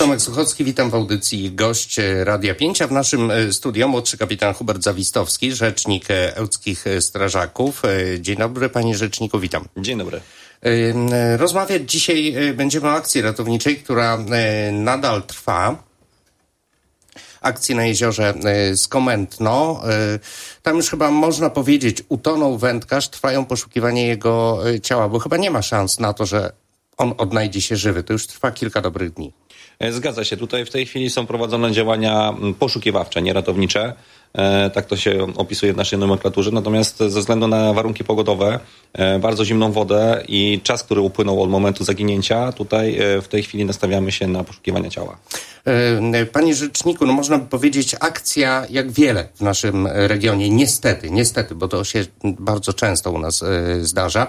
Tomek Suchocki, witam w audycji Gość Radia 5, a w naszym studiu młodszy kapitan Hubert Zawistowski, rzecznik ełckich strażaków. Dzień dobry, panie rzeczniku, witam. Dzień dobry. Rozmawiać dzisiaj będziemy o akcji ratowniczej, która nadal trwa. Akcji na jeziorze Skomętno. Tam już chyba można powiedzieć, utonął wędkarz, trwają poszukiwania jego ciała, bo chyba nie ma szans na to, że on odnajdzie się żywy. To już trwa kilka dobrych dni. Zgadza się. Tutaj w tej chwili są prowadzone działania poszukiwawcze, nie ratownicze. Tak to się opisuje w naszej nomenklaturze. Natomiast ze względu na warunki pogodowe, bardzo zimną wodę i czas, który upłynął od momentu zaginięcia, tutaj w tej chwili nastawiamy się na poszukiwania ciała. Panie rzeczniku, no można by powiedzieć, akcja jak wiele w naszym regionie. Niestety, bo to się bardzo często u nas zdarza.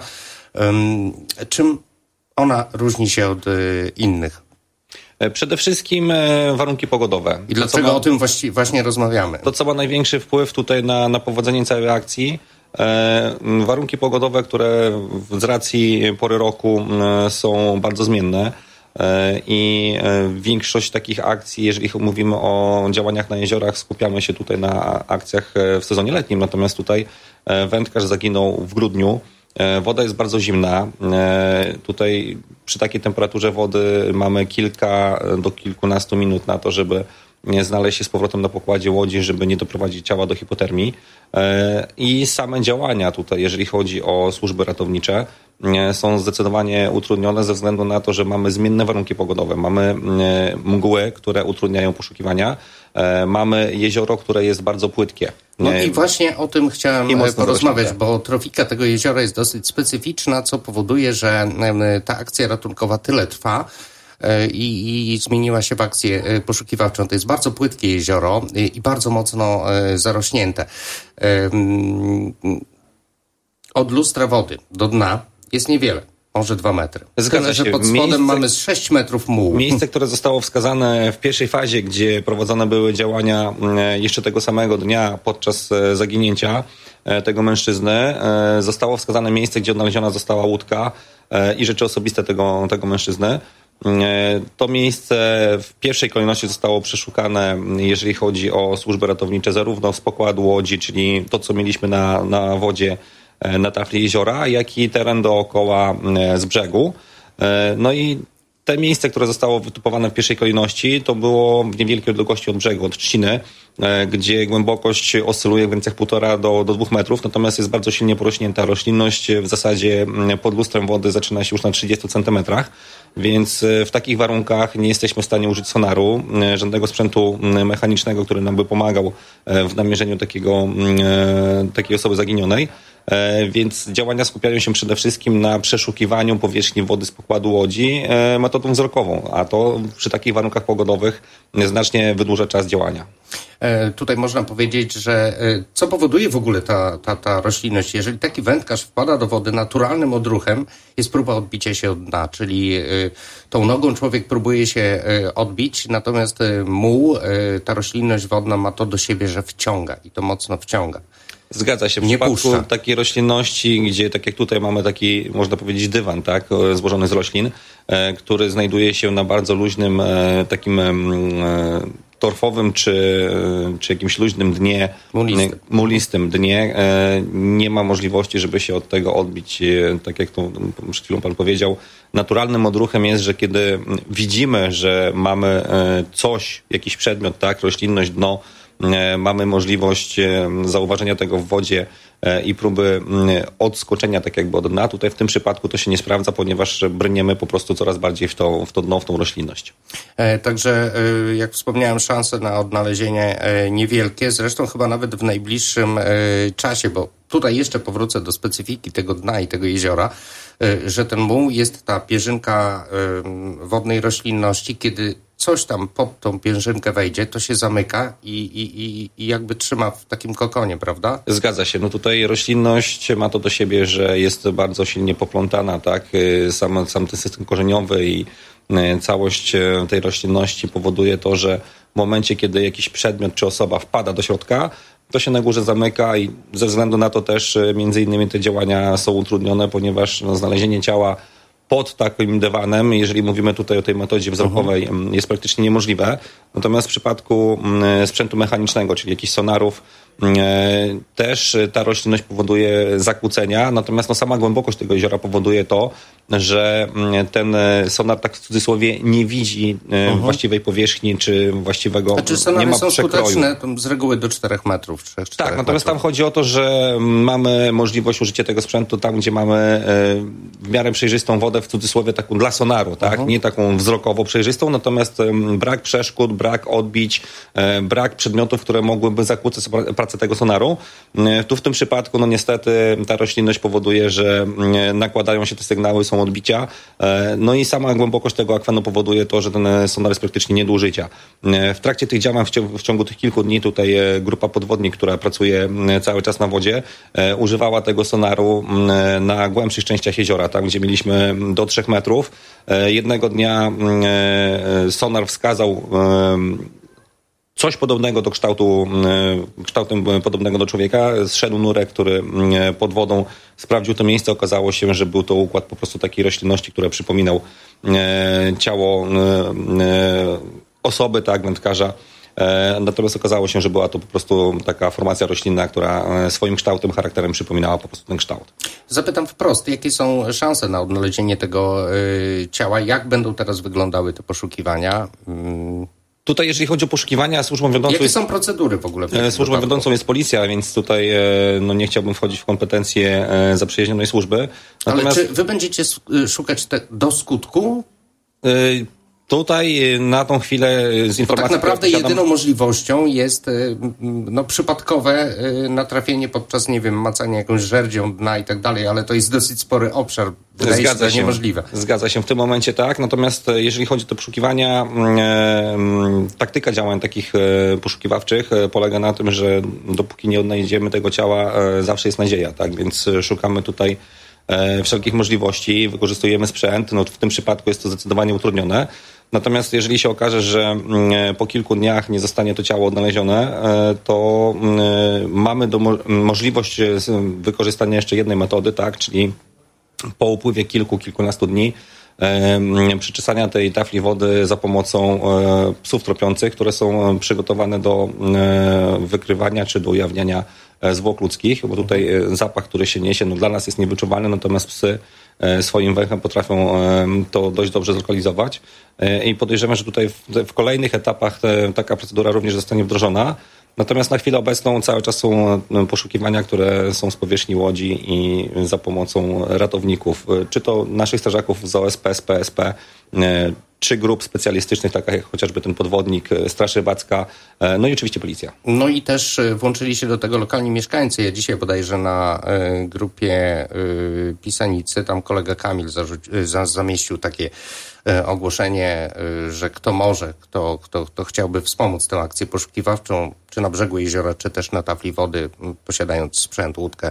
Czym ona różni się od innych? Przede wszystkim warunki pogodowe. I dlaczego o tym właśnie rozmawiamy? To, co ma największy wpływ tutaj na powodzenie całej akcji, warunki pogodowe, które z racji pory roku są bardzo zmienne i większość takich akcji, jeżeli mówimy o działaniach na jeziorach, skupiamy się tutaj na akcjach w sezonie letnim. Natomiast tutaj wędkarz zaginął w grudniu. Woda jest bardzo zimna. Tutaj przy takiej temperaturze wody mamy kilka do kilkunastu minut na to, żeby znaleźć się z powrotem na pokładzie łodzi, żeby nie doprowadzić ciała do hipotermii. I same działania tutaj, jeżeli chodzi o służby ratownicze, są zdecydowanie utrudnione ze względu na to, że mamy zmienne warunki pogodowe. Mamy mgły, które utrudniają poszukiwania. Mamy jezioro, które jest bardzo płytkie. No i właśnie o tym chciałem porozmawiać, bo trofika tego jeziora jest dosyć specyficzna, co powoduje, że ta akcja ratunkowa tyle trwa i zmieniła się w akcję poszukiwawczą. To jest bardzo płytkie jezioro i bardzo mocno zarośnięte. Od lustra wody do dna jest niewiele. Może 2 metry. Zgadza się. Że pod spodem mamy z 6 metrów mułu. Miejsce, które zostało wskazane w pierwszej fazie, gdzie prowadzone były działania jeszcze tego samego dnia podczas zaginięcia tego mężczyzny, zostało wskazane miejsce, gdzie odnaleziona została łódka i rzeczy osobiste tego mężczyzny. To miejsce w pierwszej kolejności zostało przeszukane, jeżeli chodzi o służby ratownicze, zarówno z pokładu łodzi, czyli to, co mieliśmy na wodzie, na tafli jeziora, jak i teren dookoła z brzegu. No i te miejsce, które zostało wytypowane w pierwszej kolejności, to było w niewielkiej odległości od brzegu, od trzciny, gdzie głębokość oscyluje w granicach 1,5 do 2 metrów, natomiast jest bardzo silnie porośnięta. Roślinność w zasadzie pod lustrem wody zaczyna się już na 30 centymetrach, więc w takich warunkach nie jesteśmy w stanie użyć sonaru, żadnego sprzętu mechanicznego, który nam by pomagał w namierzeniu takiej osoby zaginionej. Więc działania skupiają się przede wszystkim na przeszukiwaniu powierzchni wody z pokładu łodzi metodą wzrokową, a to przy takich warunkach pogodowych znacznie wydłuża czas działania. Tutaj można powiedzieć, że co powoduje w ogóle ta roślinność? Jeżeli taki wędkarz wpada do wody, naturalnym odruchem jest próba odbicia się od dna, czyli tą nogą człowiek próbuje się odbić, natomiast muł, ta roślinność wodna ma to do siebie, że wciąga i to mocno wciąga. Zgadza się. W przypadku takiej roślinności, gdzie tak jak tutaj mamy taki, można powiedzieć, dywan, tak, złożony z roślin, który znajduje się na bardzo luźnym, takim torfowym czy jakimś luźnym dnie, mulistym dnie, nie ma możliwości, żeby się od tego odbić. Tak jak to przed chwilą pan powiedział, naturalnym odruchem jest, że kiedy widzimy, że mamy coś, jakiś przedmiot, tak, roślinność, dno, mamy możliwość zauważenia tego w wodzie i próby odskoczenia tak jakby od dna. Tutaj w tym przypadku to się nie sprawdza, ponieważ brniemy po prostu coraz bardziej w to dno, w tą roślinność. Także jak wspomniałem, szanse na odnalezienie niewielkie, zresztą chyba nawet w najbliższym czasie, bo tutaj jeszcze powrócę do specyfiki tego dna i tego jeziora, że ten muł jest ta pierzynka wodnej roślinności, kiedy coś tam pod tą pierzynkę wejdzie, to się zamyka i jakby trzyma w takim kokonie, prawda? Zgadza się. No tutaj roślinność ma to do siebie, że jest bardzo silnie poplątana, tak? Sam ten system korzeniowy i całość tej roślinności powoduje to, że w momencie, kiedy jakiś przedmiot czy osoba wpada do środka, to się na górze zamyka i ze względu na to też między innymi te działania są utrudnione, ponieważ znalezienie ciała pod takim dywanem, jeżeli mówimy tutaj o tej metodzie wzrokowej, jest praktycznie niemożliwe. Natomiast w przypadku sprzętu mechanicznego, czyli jakichś sonarów, też ta roślinność powoduje zakłócenia, natomiast sama głębokość tego jeziora powoduje to, że ten sonar, tak w cudzysłowie, nie widzi właściwej powierzchni czy właściwego, znaczy, sonary nie ma są przekroju. skuteczne z reguły do 4 metrów. 3-4 tak, natomiast metrów. tam chodzi o to, że mamy możliwość użycia tego sprzętu tam, gdzie mamy w miarę przejrzystą wodę, w cudzysłowie taką dla sonaru, tak? Nie taką wzrokowo przejrzystą, natomiast brak przeszkód, brak odbić, brak przedmiotów, które mogłyby zakłócać pracę tego sonaru. Tu w tym przypadku, no niestety, ta roślinność powoduje, że nakładają się te sygnały, są odbicia, no i sama głębokość tego akwenu powoduje to, że ten sonar jest praktycznie nie do użycia. W trakcie tych działań, w ciągu tych kilku dni tutaj grupa podwodnik, która pracuje cały czas na wodzie, używała tego sonaru na głębszych częściach jeziora, tam gdzie mieliśmy do 3 metrów. Jednego dnia sonar wskazał coś podobnego do kształtem podobnego do człowieka. Zszedł nurek, który pod wodą sprawdził to miejsce. Okazało się, że był to układ po prostu takiej roślinności, która przypominał ciało osoby, tak, wędkarza. Natomiast okazało się, że była to po prostu taka formacja roślinna, która swoim kształtem, charakterem przypominała po prostu ten kształt. Zapytam wprost, jakie są szanse na odnalezienie tego ciała? Jak będą teraz wyglądały te poszukiwania? Tutaj, jeżeli chodzi o poszukiwania, służbą wiodącą jakie są procedury w ogóle? Służbą wiodącą jest policja, więc tutaj no, nie chciałbym wchodzić w kompetencje zaprzyjaźnionej służby. Natomiast... Ale czy wy będziecie szukać do skutku? Tutaj na tą chwilę z informacji... Bo tak naprawdę jedyną możliwością jest przypadkowe natrafienie podczas, nie wiem, macania jakąś żerdzią dna i tak dalej, ale to jest dosyć spory obszar. Wydaje się, że niemożliwe. Zgadza się, w tym momencie tak. Natomiast jeżeli chodzi o te poszukiwania, taktyka działań takich poszukiwawczych polega na tym, że dopóki nie odnajdziemy tego ciała, zawsze jest nadzieja, tak? Więc szukamy tutaj wszelkich możliwości, wykorzystujemy sprzęt. No, w tym przypadku jest to zdecydowanie utrudnione. Natomiast jeżeli się okaże, że po kilku dniach nie zostanie to ciało odnalezione, to mamy możliwość wykorzystania jeszcze jednej metody, tak, czyli po upływie kilkunastu dni przeczesania tej tafli wody za pomocą psów tropiących, które są przygotowane do wykrywania czy do ujawniania zwłok ludzkich, bo tutaj zapach, który się niesie, no dla nas jest niewyczuwalny, natomiast psy swoim węchem potrafią to dość dobrze zlokalizować i podejrzewam, że tutaj w kolejnych etapach taka procedura również zostanie wdrożona. Natomiast na chwilę obecną cały czas są poszukiwania, które są z powierzchni łodzi i za pomocą ratowników, czy to naszych strażaków z OSP, z PSP, czy grup specjalistycznych, takich jak chociażby ten podwodnik, Straż Rybacka, no i oczywiście policja. No i też włączyli się do tego lokalni mieszkańcy. Ja dzisiaj bodajże na grupie Pisanicy, tam kolega Kamil zamieścił takie ogłoszenie, że kto może, kto chciałby wspomóc tę akcję poszukiwawczą, czy na brzegu jeziora, czy też na tafli wody, posiadając sprzęt, łódkę,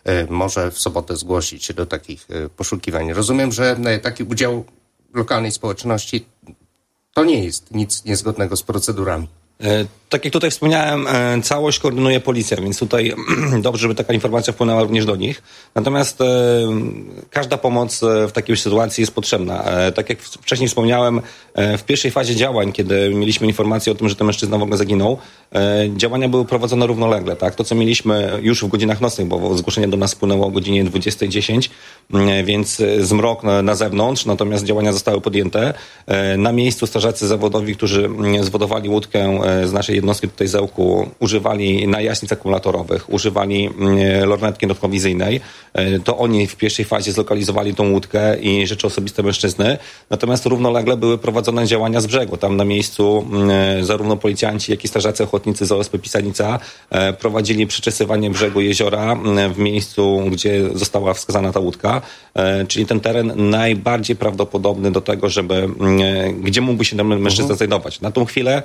może w sobotę zgłosić się do takich poszukiwań. Rozumiem, że taki udział lokalnej społeczności to nie jest nic niezgodnego z procedurami. Tak jak tutaj wspomniałem, całość koordynuje policja, więc tutaj dobrze, żeby taka informacja wpłynęła również do nich. Natomiast każda pomoc w takiej sytuacji jest potrzebna. Tak jak wcześniej wspomniałem, w pierwszej fazie działań, kiedy mieliśmy informację o tym, że ten mężczyzna w ogóle zaginął, działania były prowadzone równolegle. Tak? To, co mieliśmy już w godzinach nocnych, bo zgłoszenie do nas spłynęło o godzinie 20:10, więc zmrok na zewnątrz, natomiast działania zostały podjęte. Na miejscu strażacy zawodowi, którzy zwodowali łódkę z naszej jednostki tutaj Zełku, używali najaśnic akumulatorowych, używali lornetki nocnowizyjnej. To oni w pierwszej fazie zlokalizowali tą łódkę i rzeczy osobiste mężczyzny. Natomiast równolegle były prowadzone działania z brzegu. Tam na miejscu zarówno policjanci, jak i strażacy ochotnicy z OSP Pisanica prowadzili przeczesywanie brzegu jeziora w miejscu, gdzie została wskazana ta łódka. Czyli ten teren najbardziej prawdopodobny do tego, gdzie mógłby się ten mężczyzna znajdować. Na tą chwilę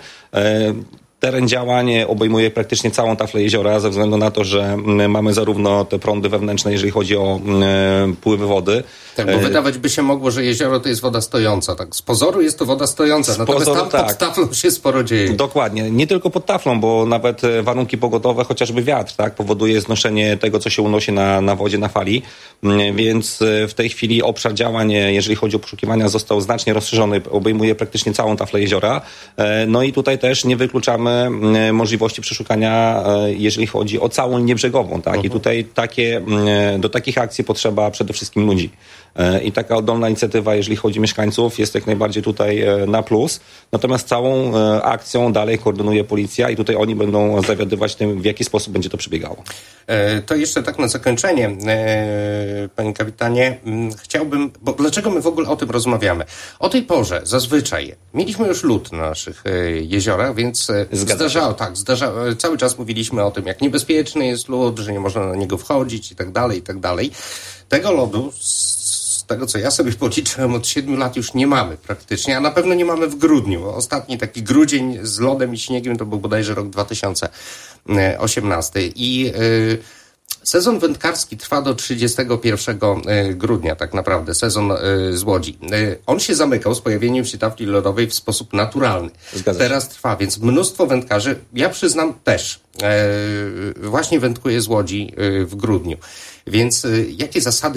teren działań obejmuje praktycznie całą taflę jeziora ze względu na to, że mamy zarówno te prądy wewnętrzne, jeżeli chodzi o pływy wody, Tak, bo wydawać by się mogło, że jezioro to jest woda stojąca. Tak, z pozoru jest to woda stojąca, natomiast tam pod taflą się sporo dzieje. Dokładnie. Nie tylko pod taflą, bo nawet warunki pogodowe, chociażby wiatr, tak, powoduje znoszenie tego, co się unosi na wodzie, na fali. Więc w tej chwili obszar działań, jeżeli chodzi o poszukiwania, został znacznie rozszerzony. Obejmuje praktycznie całą taflę jeziora. No i tutaj też nie wykluczamy możliwości przeszukania, jeżeli chodzi o całą linię brzegową. Tak? I tutaj do takich akcji potrzeba przede wszystkim ludzi. I taka oddolna inicjatywa, jeżeli chodzi o mieszkańców, jest jak najbardziej tutaj na plus. Natomiast całą akcją dalej koordynuje policja i tutaj oni będą zawiadywać tym, w jaki sposób będzie to przebiegało. To jeszcze tak na zakończenie, panie kapitanie, chciałbym, bo dlaczego my w ogóle o tym rozmawiamy? O tej porze zazwyczaj mieliśmy już lód na naszych jeziorach, więc zdarzało, cały czas mówiliśmy o tym, jak niebezpieczny jest lód, że nie można na niego wchodzić i tak dalej, i tak dalej. Tego lodu, z tego co ja sobie policzyłem, od 7 lat już nie mamy praktycznie, a na pewno nie mamy w grudniu. Ostatni taki grudzień z lodem i śniegiem to był bodajże rok 2018 i sezon wędkarski trwa do 31 grudnia tak naprawdę, sezon z Łodzi. On się zamykał z pojawieniem się tafli lodowej w sposób naturalny. Teraz trwa, więc mnóstwo wędkarzy, ja przyznam też, właśnie wędkuję z Łodzi w grudniu. Więc jakie zasad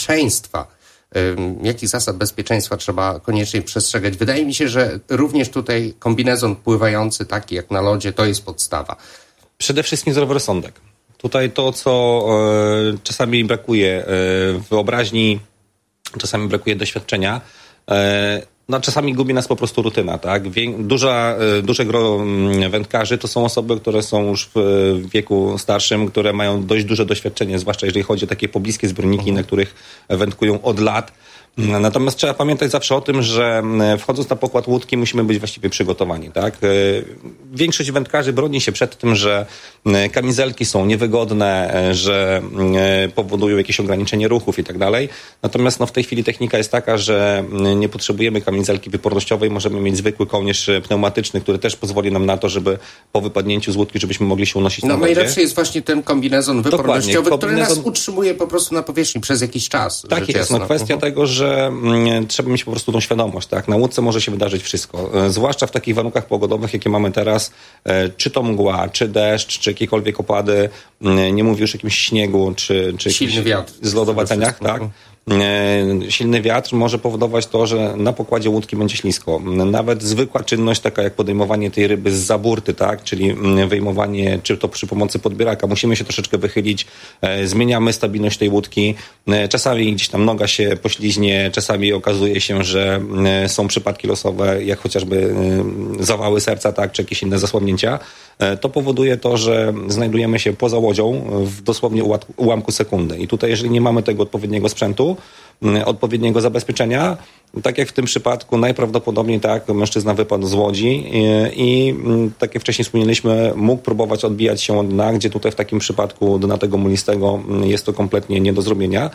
bezpieczeństwa trzeba koniecznie przestrzegać? Wydaje mi się, że również tutaj kombinezon pływający, taki jak na lodzie, to jest podstawa. Przede wszystkim zdrowy rozsądek. Tutaj to, co czasami brakuje wyobraźni, czasami brakuje doświadczenia, no czasami gubi nas po prostu rutyna, tak? Duże gro wędkarzy to są osoby, które są już w wieku starszym, które mają dość duże doświadczenie, zwłaszcza jeżeli chodzi o takie pobliskie zbiorniki, na których wędkują od lat. Natomiast trzeba pamiętać zawsze o tym, że wchodząc na pokład łódki musimy być właściwie przygotowani, tak? Większość wędkarzy broni się przed tym, że kamizelki są niewygodne, że powodują jakieś ograniczenie ruchów i tak dalej. Natomiast w tej chwili technika jest taka, że nie potrzebujemy kamizelki wypornościowej, możemy mieć zwykły kołnierz pneumatyczny, który też pozwoli nam na to, żeby po wypadnięciu z łódki, żebyśmy mogli się unosić na wodzie. Najlepszy jest właśnie ten kombinezon wypornościowy, który nas utrzymuje po prostu na powierzchni przez jakiś czas. Tak jest. Kwestia tego, że trzeba mieć po prostu tą świadomość, tak? Na łódce może się wydarzyć wszystko. Zwłaszcza w takich warunkach pogodowych, jakie mamy teraz, czy to mgła, czy deszcz, czy jakiekolwiek opady, nie mówię już o jakimś śniegu, czy silny wiatr, zlodowaceniach, tak? Silny wiatr może powodować to, że na pokładzie łódki będzie ślisko. Nawet zwykła czynność, taka jak podejmowanie tej ryby z za burty, tak? Czyli wyjmowanie, czy to przy pomocy podbieraka, musimy się troszeczkę wychylić, zmieniamy stabilność tej łódki. Czasami gdzieś tam noga się pośliźnie, czasami okazuje się, że są przypadki losowe, jak chociażby zawały serca, tak? Czy jakieś inne zasłabnięcia. To powoduje to, że znajdujemy się poza łodzią w dosłownie ułamku sekundy. I tutaj, jeżeli nie mamy tego odpowiedniego sprzętu, odpowiedniego zabezpieczenia, tak jak w tym przypadku, najprawdopodobniej tak, mężczyzna wypadł z łodzi i tak jak wcześniej wspomnieliśmy, mógł próbować odbijać się od dna, gdzie tutaj w takim przypadku dna tego mulistego jest to kompletnie nie do zrobienia.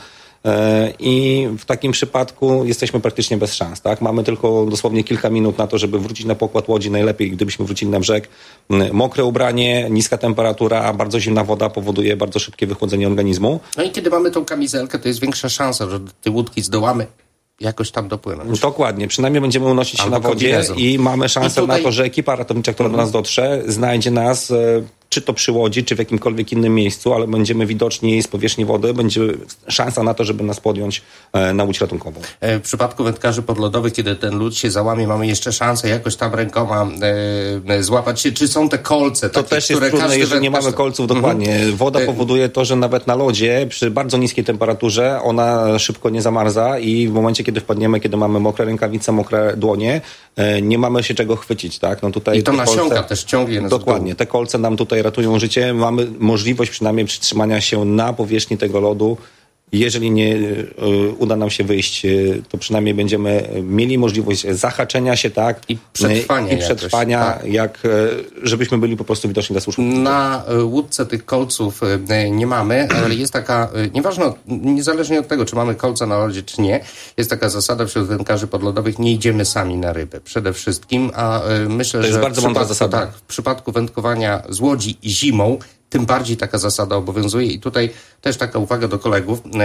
I w takim przypadku jesteśmy praktycznie bez szans, tak? Mamy tylko dosłownie kilka minut na to, żeby wrócić na pokład łodzi. Najlepiej, gdybyśmy wrócili na brzeg. Mokre ubranie, niska temperatura, bardzo zimna woda powoduje bardzo szybkie wychłodzenie organizmu. No i kiedy mamy tą kamizelkę, to jest większa szansa, że do tej łódki zdołamy jakoś tam dopłynąć. Dokładnie. Przynajmniej będziemy unosić się na wodzie i mamy szansę na to, że ekipa ratownicza, która do nas dotrze, znajdzie nas czy to przy łodzi, czy w jakimkolwiek innym miejscu, ale będziemy widoczni z powierzchni wody, będzie szansa na to, żeby nas podjąć na łódź ratunkową. W przypadku wędkarzy podlodowych, kiedy ten lód się załamie, mamy jeszcze szansę jakoś tam rękoma złapać się. Czy są te kolce? To też jest trudne, jeżeli nie mamy kolców, dokładnie. Woda powoduje to, że nawet na lodzie, przy bardzo niskiej temperaturze, ona szybko nie zamarza i w momencie, kiedy wpadniemy, kiedy mamy mokre rękawice, mokre dłonie, nie mamy się czego chwycić, tak? No tutaj i to nasiąka też ciągnie nas. Dokładnie. Te kolce nam tutaj ratują życie. Mamy możliwość przynajmniej przytrzymania się na powierzchni tego lodu. Jeżeli nie uda nam się wyjść, to przynajmniej będziemy mieli możliwość zahaczenia się, tak? I przetrwania, żebyśmy byli po prostu widoczni dla służb. Na łódce tych kolców nie mamy, ale jest taka, nieważne, niezależnie od tego, czy mamy kolce na lodzie, czy nie, jest taka zasada wśród wędkarzy podlodowych, nie idziemy sami na rybę przede wszystkim, a myślę, to jest bardzo mądra zasada. Tak, w przypadku wędkowania z łodzi zimą, tym bardziej taka zasada obowiązuje i tutaj też taka uwaga do kolegów.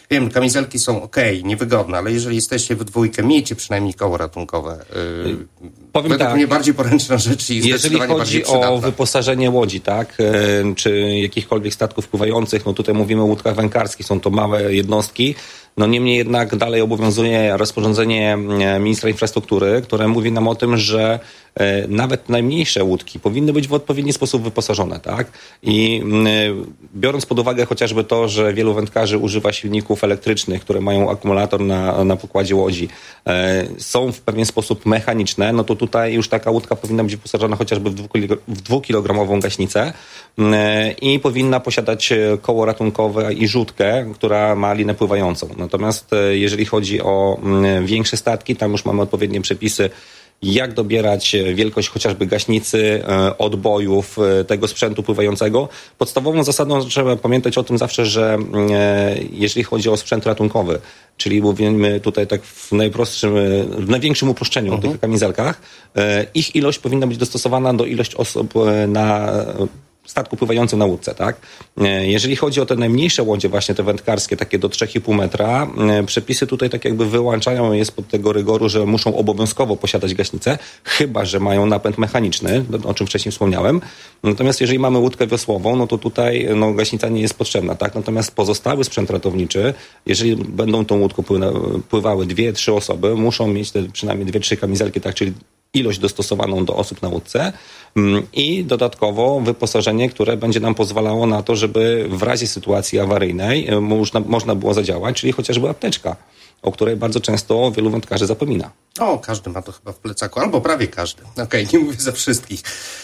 Wiem, kamizelki są niewygodne, ale jeżeli jesteście w dwójkę, miejcie przynajmniej koło ratunkowe. Powiem według tak, mnie bardziej poręczna rzecz i jeżeli chodzi o wyposażenie łodzi, tak, czy jakichkolwiek statków pływających, no tutaj mówimy o łódkach wędkarskich, są to małe jednostki. No niemniej jednak dalej obowiązuje rozporządzenie ministra infrastruktury, które mówi nam o tym, że nawet najmniejsze łódki powinny być w odpowiedni sposób wyposażone, tak? I biorąc pod uwagę chociażby to, że wielu wędkarzy używa silników elektrycznych, które mają akumulator na pokładzie łodzi, są w pewien sposób mechaniczne, no to tutaj już taka łódka powinna być wyposażona chociażby w 2-kilogramową gaśnicę i powinna posiadać koło ratunkowe i rzutkę, która ma linę pływającą. Natomiast jeżeli chodzi o większe statki, tam już mamy odpowiednie przepisy, jak dobierać wielkość chociażby gaśnicy, odbojów, tego sprzętu pływającego. Podstawową zasadą trzeba pamiętać o tym zawsze, że jeżeli chodzi o sprzęt ratunkowy, czyli mówimy tutaj tak w największym uproszczeniu o tych kamizelkach, ich ilość powinna być dostosowana do ilości osób na statku pływającym na łódce, tak? Jeżeli chodzi o te najmniejsze łodzie, właśnie te wędkarskie, takie do 3,5 metra, przepisy tutaj tak jakby wyłączają je spod tego rygoru, że muszą obowiązkowo posiadać gaśnicę, chyba że mają napęd mechaniczny, o czym wcześniej wspomniałem. Natomiast jeżeli mamy łódkę wiosłową, no to tutaj gaśnica nie jest potrzebna, tak? Natomiast pozostały sprzęt ratowniczy, jeżeli będą tą łódką pływały 2-3 osoby, muszą mieć te przynajmniej 2-3 kamizelki, tak? Czyli ilość dostosowaną do osób na łódce i dodatkowo wyposażenie, które będzie nam pozwalało na to, żeby w razie sytuacji awaryjnej można było zadziałać, czyli chociażby apteczka, o której bardzo często wielu wędkarzy zapomina. Każdy ma to chyba w plecaku, albo prawie każdy. Nie mówię za wszystkich.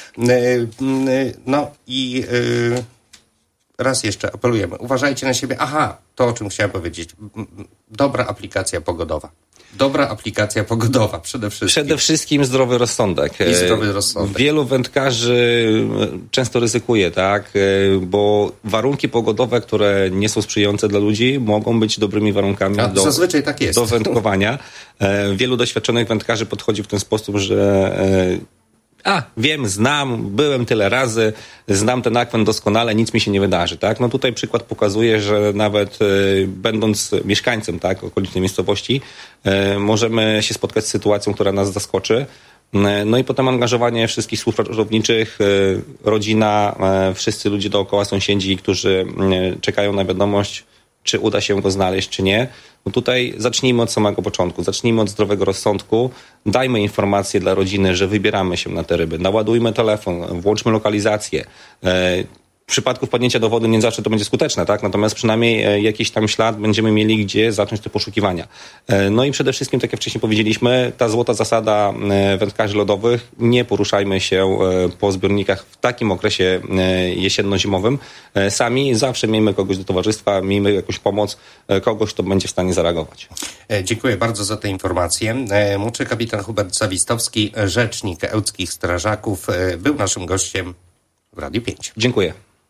No i raz jeszcze apelujemy. Uważajcie na siebie. To o czym chciałem powiedzieć. Dobra aplikacja pogodowa. Dobra aplikacja pogodowa przede wszystkim. Przede wszystkim zdrowy rozsądek. I zdrowy rozsądek. Wielu wędkarzy często ryzykuje, tak? Bo warunki pogodowe, które nie są sprzyjające dla ludzi, mogą być dobrymi warunkami zazwyczaj tak jest. Do wędkowania. Wielu doświadczonych wędkarzy podchodzi w ten sposób, że wiem, byłem tyle razy, znam ten akwen doskonale, nic mi się nie wydarzy, tak? No tutaj przykład pokazuje, że nawet będąc mieszkańcem, tak, okolicznej miejscowości, możemy się spotkać z sytuacją, która nas zaskoczy. No i potem angażowanie wszystkich służb ratowniczych, rodzina, wszyscy ludzie dookoła, sąsiedzi, którzy czekają na wiadomość, czy uda się go znaleźć, czy nie. No tutaj zacznijmy od samego początku, zacznijmy od zdrowego rozsądku, dajmy informację dla rodziny, że wybieramy się na te ryby, naładujmy telefon, włączmy lokalizację. W przypadku wpadnięcia do wody nie zawsze to będzie skuteczne, tak? Natomiast przynajmniej jakiś tam ślad będziemy mieli, gdzie zacząć te poszukiwania. No i przede wszystkim, tak jak wcześniej powiedzieliśmy, ta złota zasada wędkarzy lodowych, nie poruszajmy się po zbiornikach w takim okresie jesienno-zimowym. Sami zawsze miejmy kogoś do towarzystwa, miejmy jakąś pomoc, kogoś, kto będzie w stanie zareagować. Dziękuję bardzo za te informacje. Młodszy kapitan Hubert Zawistowski, rzecznik ełckich strażaków, był naszym gościem w Radiu 5. Dziękuję.